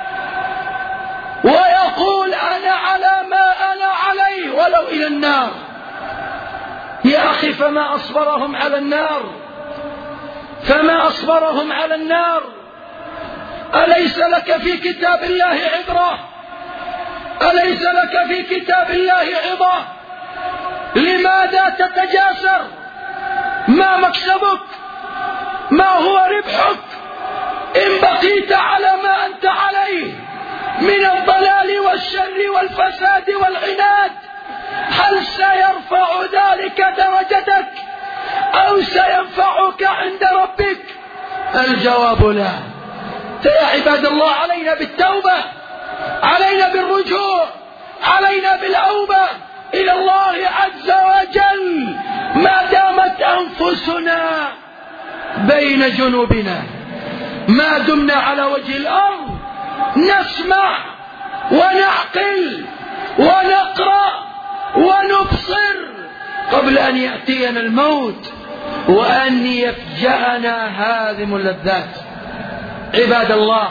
ويقول أنا على ما أنا عليه ولو إلى النار. يا أخي فما أصبرهم على النار، فما أصبرهم على النار. أليس لك في كتاب الله عبرة؟ أليس لك في كتاب الله عظة؟ لماذا تتجاسر؟ ما مكسبك؟ ما هو ربحك إن بقيت على ما أنت عليه من الضلال والشر والفساد والعناد؟ هل سيرفع ذلك درجتك أو سينفعك عند ربك؟ الجواب لا. فيا عباد الله علينا بالتوبة، علينا بالرجوع، علينا بالأوبة إلى الله عز وجل ما دامت أنفسنا بين جنوبنا، ما دمنا على وجه الأرض نسمع ونعقل ونقرأ ونبصر قبل أن يأتينا الموت وأن يفجأنا هادم اللذات. عباد الله،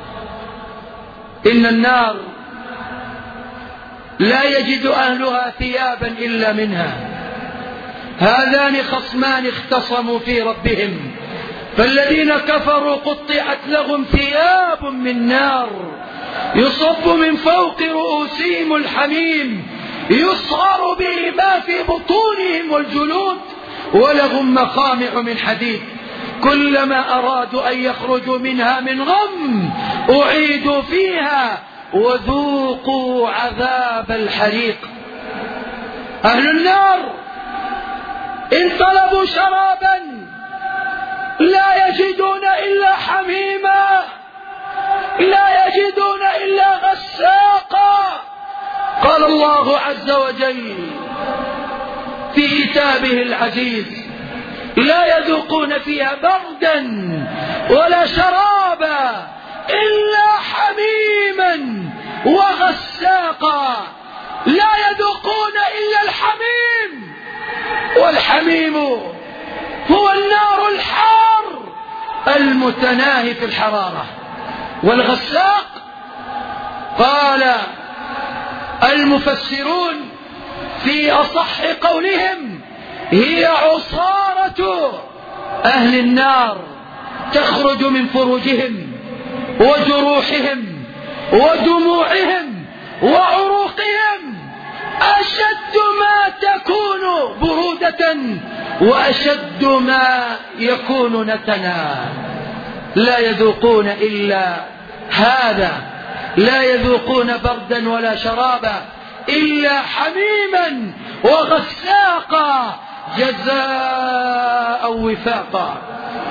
إن النار لا يجد أهلها ثيابا إلا منها. هذان خصمان اختصموا في ربهم، فالذين كفروا قطعت لهم ثياب من نار يصب من فوق رؤوسهم الحميم يصهر به ما في بطونهم والجلود، ولهم مقامع من حديد كلما أرادوا أن يخرجوا منها من غم أعيدوا فيها وذوقوا عذاب الحريق. أهل النار إن طلبوا شرابا لا يجدون إلا حميما، لا يجدون إلا غساقا. قال الله عز وجل في كتابه العزيز لا يذوقون فيها بردا ولا شرابا إلا حميما وغساقا. لا يذوقون إلا الحميم، والحميم هو النار الحار المتناهي في الحرارة. والغساق قال المفسرون في أصح قولهم هي عصارة أهل النار تخرج من فروجهم وجروحهم ودموعهم وعروقهم أشد ما تكون برودة وأشد ما يكون نتنا. لا يذوقون إلا هذا، لا يذوقون بردا ولا شرابا إلا حميما وغساقا جزاء وفاقا.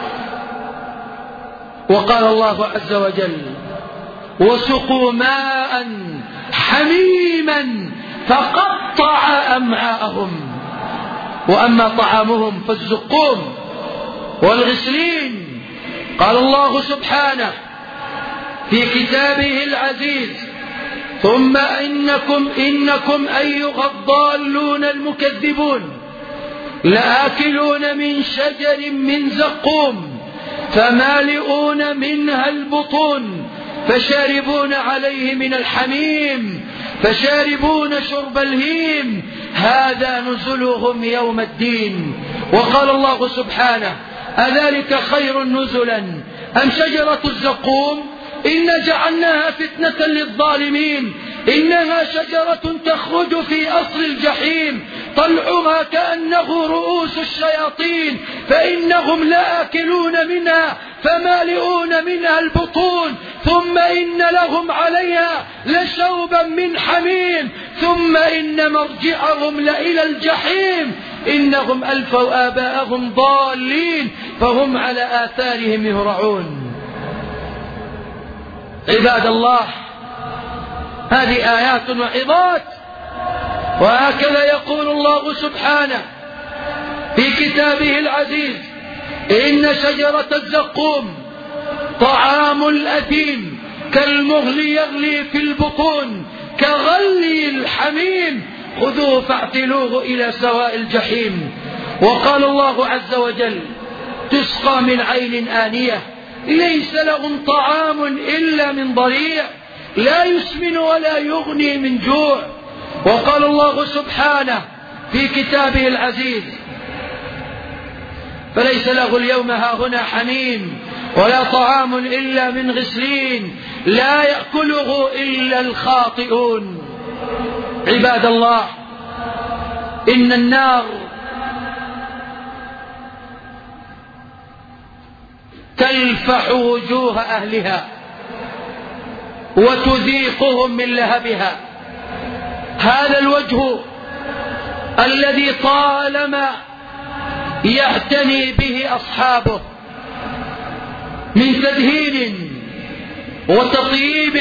وقال الله عز وجل وسقوا ماء حميما فقطع أمعاءهم. وأما طعامهم فالزقوم والغسلين. قال الله سبحانه في كتابه العزيز ثم إنكم إنكم أيها الضالون المكذبون لآكلون من شجر من زقوم فمالئون منها البطون فشاربون عليه من الحميم فشاربون شرب الهيم هذا نزلهم يوم الدين. وقال الله سبحانه أذلك خير نزلا أم شجرة الزقوم إن جعلناها فتنة للظالمين إنها شجرة تخرج في أصل الجحيم طلعها كأنه رؤوس الشياطين فإنهم لآكلون منها فمالئون منها البطون ثم إن لهم عليها لشوبا من حميم ثم إن مرجعهم لإلى الجحيم إنهم ألفوا آباءهم ضالين فهم على آثارهم يهرعون. عباد الله، هذه آيات وعظات، وهكذا يقول الله سبحانه في كتابه العزيز إن شجرة الزقوم طعام الأثيم كالمهل يغلي في البطون كغلي الحميم خذوه فاعتلوه إلى سواء الجحيم. وقال الله عز وجل تسقى من عين آنية ليس لهم طعام إلا من ضريع لا يسمن ولا يغني من جوع. وقال الله سبحانه في كتابه العزيز فليس له اليوم هاهنا حميم ولا طعام إلا من غسلين لا يأكله إلا الخاطئون. عباد الله، إن النار تلفح وجوه أهلها وتذيقهم من لهبها. هذا الوجه الذي طالما يعتني به أصحابه من تدهين وتطييب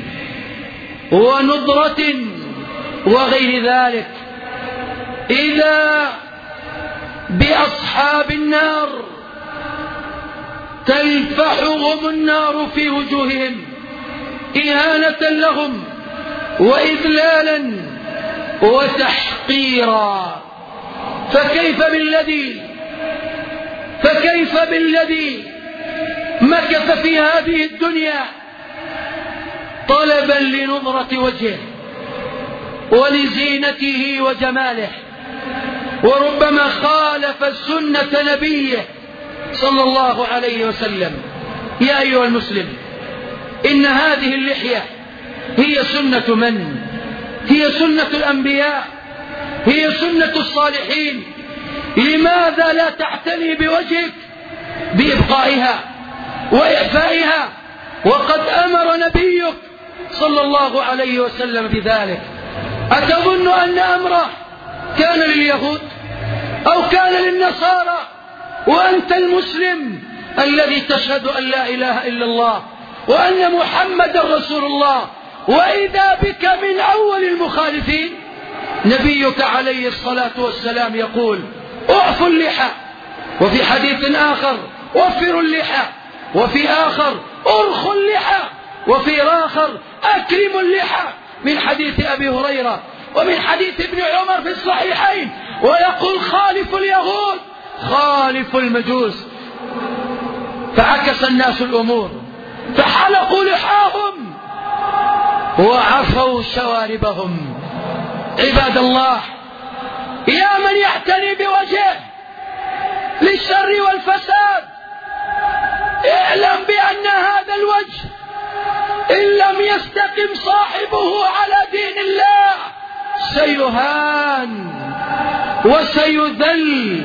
ونضرة وغير ذلك، إذا بأصحاب النار تلفحهم النار في وجوههم إهانة لهم وإذلالا وتحقيرا. فكيف بالذي فكيف بالذي مكث في هذه الدنيا طلبا لنظرة وجهه ولزينته وجماله، وربما خالف سنة نبيه صلى الله عليه وسلم. يا أيها المسلم، إن هذه اللحية هي سنة من؟ هي سنة الأنبياء، هي سنة الصالحين. لماذا لا تعتني بوجهك بإبقائها وإعفائها وقد أمر نبيك صلى الله عليه وسلم بذلك؟ أتظن أن أمره كان لليهود أو كان للنصارى وأنت المسلم الذي تشهد أن لا إله إلا الله وأن محمد رسول الله، وإذا بك من أول المخالفين؟ نبيك عليه الصلاة والسلام يقول اعفوا اللحى، وفي حديث آخر وفروا اللحى، وفي آخر ارخوا اللحى، وفي آخر أكرموا اللحى، من حديث أبي هريرة ومن حديث ابن عمر في الصحيحين. ويقول خالفوا اليهود خالفوا المجوس. فعكس الناس الأمور فحلقوا لحاهم وعفوا شواربهم. عباد الله، يا من يعتني بوجهه للشر والفساد، اعلم بأن هذا الوجه إن لم يستقم صاحبه على دين الله سيهان وسيذل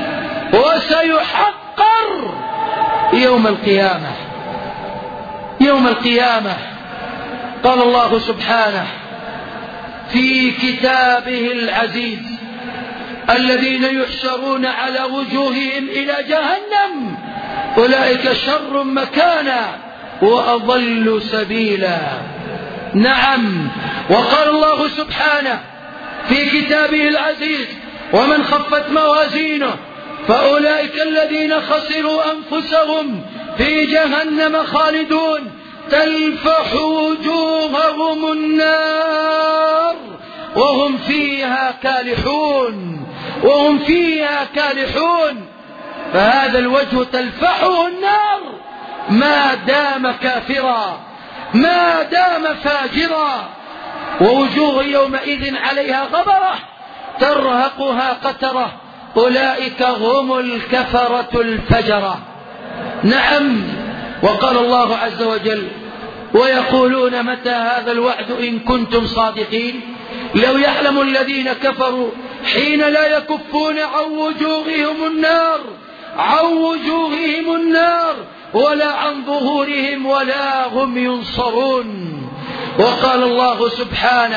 وسيحقر يوم القيامة. يوم القيامة قال الله سبحانه في كتابه العزيز الذين يحشرون على وجوههم إلى جهنم أولئك شر مكانا وأضل سبيلا. نعم، وقال الله سبحانه في كتابه العزيز ومن خفت موازينه فأولئك الذين خسروا أنفسهم في جهنم خالدون تلفح وجوههم النار وهم فيها كالحون وهم فيها كالحون. فهذا الوجه تلفحه النار ما دام كافرا ما دام فاجرا، ووجوه يومئذ عليها غبرة ترهقها قترة أولئك هم الكفرة الفجرة. نعم، وقال الله عز وجل ويقولون متى هذا الوعد إن كنتم صادقين لو يعلم الذين كفروا حين لا يكفون عن وجوههم النار عن وجوههم النار ولا عن ظهورهم ولا هم ينصرون. وقال الله سبحانه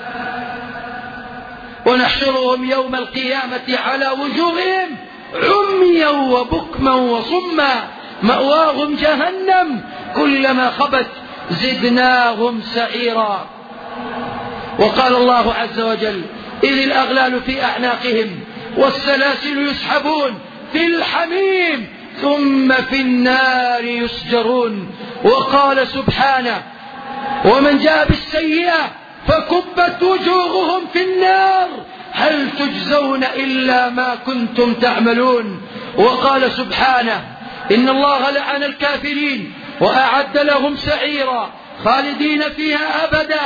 ونحشرهم يوم القيامة على وجوههم عميا وبكما وصما مأواهم جهنم كلما خبت زدناهم سعيرا. وقال الله عز وجل إذ الأغلال في أعناقهم والسلاسل يسحبون في الحميم ثم في النار يسجرون. وقال سبحانه: ومن جاء بالسيئة فكبت وجوههم في النار هل تجزون إلا ما كنتم تعملون. وقال سبحانه: إن الله لعن الكافرين وأعد لهم سعيرا خالدين فيها أبدا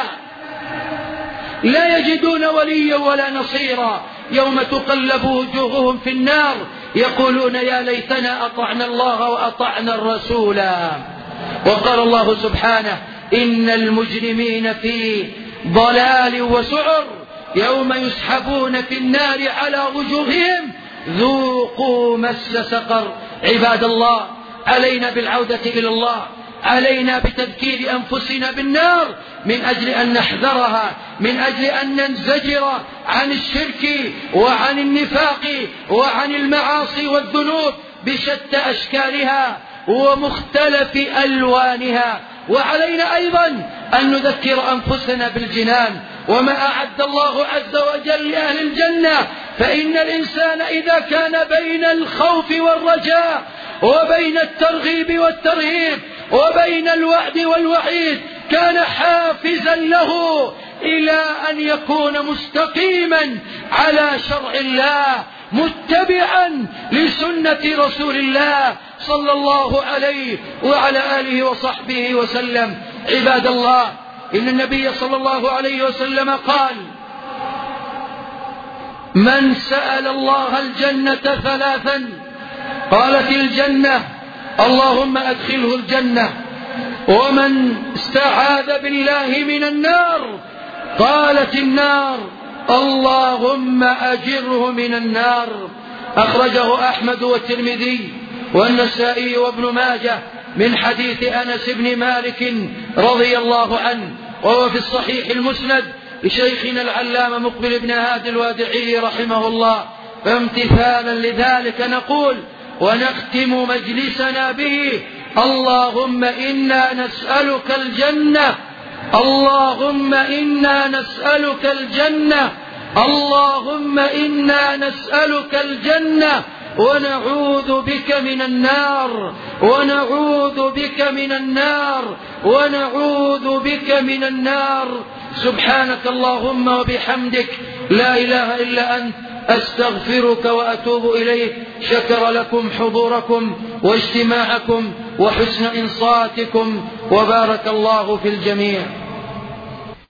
لا يجدون وليا ولا نصيرا يوم تقلب وجوههم في النار يقولون يا ليتنا أطعنا الله وأطعنا الرسولا. وقال الله سبحانه: إن المجرمين في ضلال وسعر يوم يسحبون في النار على وجوههم ذوقوا مس سقر. عباد الله، علينا بالعودة إلى الله، علينا بتذكير أنفسنا بالنار من أجل أن نحذرها، من أجل أن ننزجر عن الشرك وعن النفاق وعن المعاصي والذنوب بشتى أشكالها ومختلف ألوانها. وعلينا أيضا أن نذكر أنفسنا بالجنان وما أعد الله عز وجل لأهل الجنة. فإن الإنسان إذا كان بين الخوف والرجاء وبين الترغيب والترهيب وبين الوعد والوعيد كان حافزا له إلى أن يكون مستقيما على شرع الله متبعا لسنة رسول الله صلى الله عليه وعلى آله وصحبه وسلم. عباد الله، إن النبي صلى الله عليه وسلم قال: من سأل الله الجنة ثلاثا قالت الجنة اللهم أدخله الجنة، ومن استعاذ بالله من النار قالت النار اللهم أجره من النار. أخرجه أحمد والترمذي والنسائي وابن ماجه من حديث أنس بن مالك رضي الله عنه، وهو في الصحيح المسند لشيخنا العلامة مقبل بن هادي الوادعي رحمه الله. فامتثالا لذلك نقول ونختم مجلسنا به: اللهم إنا نسألك الجنة، اللهم إنا نسألك الجنة، اللهم إنا نسألك الجنة ونعوذ بك من النار، ونعوذ بك من النار، ونعوذ بك من النار. سبحانك اللهم وبحمدك لا إله إلا أنت أستغفرك وأتوب إليك. شكر لكم حضوركم واجتماعكم وحسن إنصاتكم، وبارك الله في الجميع.